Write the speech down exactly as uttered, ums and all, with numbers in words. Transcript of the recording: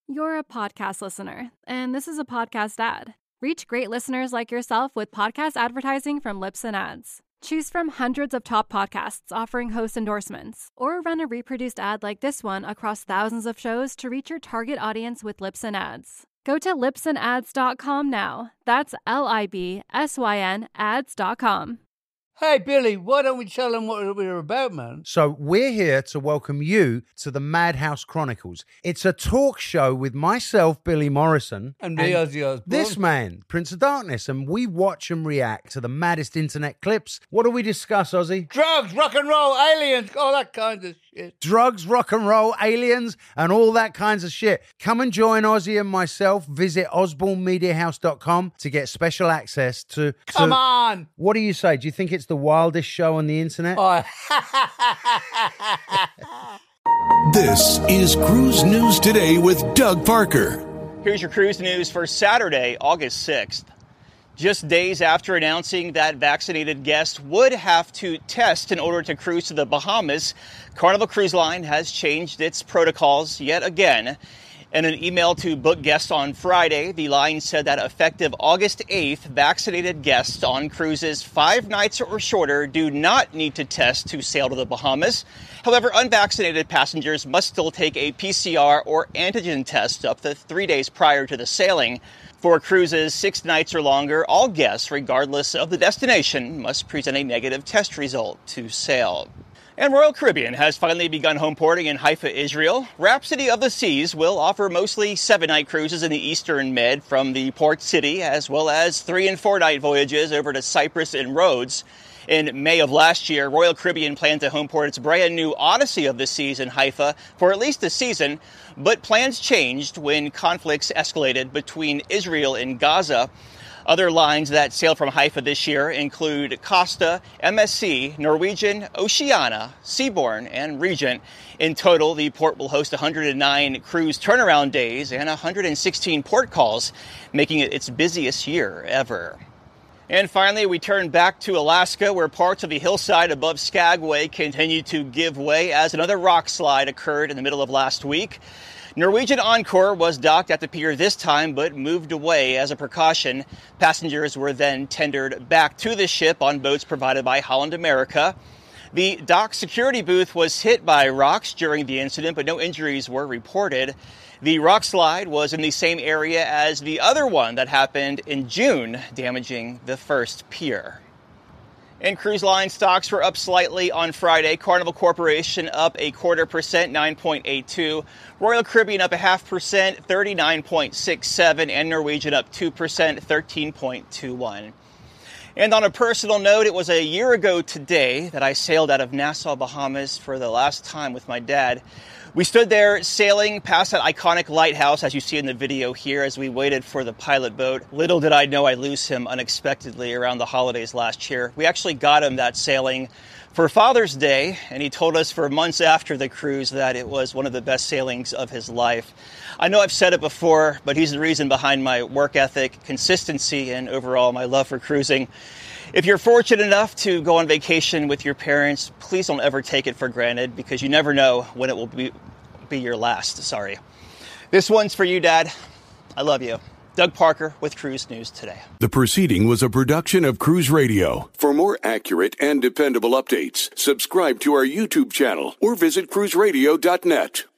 You're a podcast listener, and this is a podcast ad. Reach great listeners like yourself with podcast advertising from Libsyn Ads. Choose from hundreds of top podcasts offering host endorsements, or run a reproduced ad like this one across thousands of shows to reach your target audience with Libsyn Ads. Go to libsyn ads dot com now. That's L I B S Y N ads dot com. Hey, Billy, why don't we tell them what we're about, man? So we're here to welcome you to the Madhouse Chronicles. It's a talk show with myself, Billy Morrison. And me, Ozzy Osbourne. This man, Prince of Darkness. And we watch and react to the maddest internet clips. What do we discuss, Ozzy? Drugs, rock and roll, aliens, all that kind of shit. Drugs, rock and roll, aliens, and all that kinds of shit. Come and join Ozzy and myself. Visit osborne media house dot com to get special access to... to Come on! What do you say? Do you think it's the wildest show on the internet? Oh. This is Cruise News Today with Doug Parker. Here's your cruise news for Saturday, August sixth. Just days after announcing that vaccinated guests would have to test in order to cruise to the Bahamas, Carnival Cruise Line has changed its protocols yet again. In an email to book guests on Friday, the line said that effective August eighth, vaccinated guests on cruises five nights or shorter do not need to test to sail to the Bahamas. However, unvaccinated passengers must still take a P C R or antigen test up to three days prior to the sailing. For cruises six nights or longer, all guests, regardless of the destination, must present a negative test result to sail. And Royal Caribbean has finally begun home porting in Haifa, Israel. Rhapsody of the Seas will offer mostly seven-night cruises in the Eastern Med from the port city, as well as three- and four-night voyages over to Cyprus and Rhodes. In May of last year, Royal Caribbean planned to home port its brand new Odyssey of the Seas in Haifa for at least a season, but plans changed when conflicts escalated between Israel and Gaza. Other lines that sail from Haifa this year include Costa, M S C, Norwegian, Oceania, Seabourn, and Regent. In total, the port will host one hundred nine cruise turnaround days and one hundred sixteen port calls, making it its busiest year ever. And finally, we turn back to Alaska, where parts of the hillside above Skagway continue to give way as another rock slide occurred in the middle of last week. Norwegian Encore was docked at the pier this time, but moved away as a precaution. Passengers were then tendered back to the ship on boats provided by Holland America. The dock security booth was hit by rocks during the incident, but no injuries were reported. The rock slide was in the same area as the other one that happened in June, damaging the first pier. And cruise line stocks were up slightly on Friday. Carnival Corporation up a quarter percent, nine point eight two. Royal Caribbean up a half percent, thirty-nine point six seven. And Norwegian up two percent, thirteen point two one. And on a personal note, it was a year ago today that I sailed out of Nassau, Bahamas for the last time with my dad. We stood there sailing past that iconic lighthouse, as you see in the video here, as we waited for the pilot boat. Little did I know I'd lose him unexpectedly around the holidays last year. We actually got him that sailing for Father's Day, and he told us for months after the cruise that it was one of the best sailings of his life. I know I've said it before, but he's the reason behind my work ethic, consistency, and overall my love for cruising. If you're fortunate enough to go on vacation with your parents, please don't ever take it for granted, because you never know when it will be, be your last. Sorry. This one's for you, Dad. I love you. Doug Parker with Cruise News Today. The proceeding was a production of Cruise Radio. For more accurate and dependable updates, subscribe to our YouTube channel or visit cruise radio dot net.